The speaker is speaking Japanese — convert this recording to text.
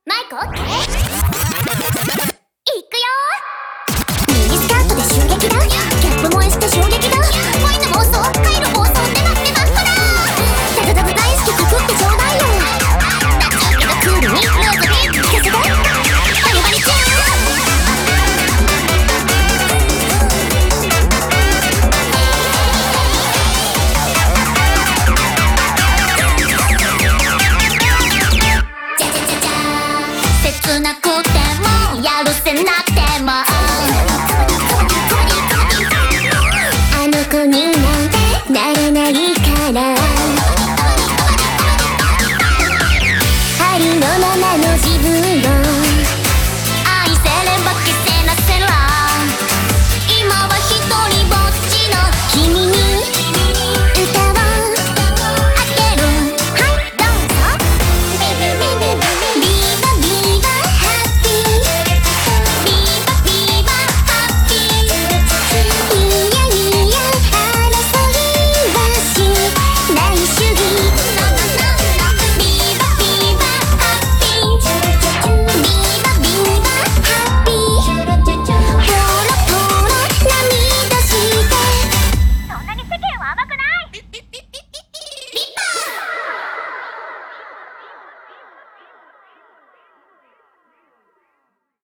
マイクオッケー。いくよー。ミニスカートで襲撃だ。ギャップ萌えして衝撃だ。恋の妄想帰る妄想ってなって真っ赤だ。ダダダダ大好き告ってちょうだいよ。なっちゃうけどクールにムードに聞かせてバリバリチューン。切なくてもやるせなくてもあの子にな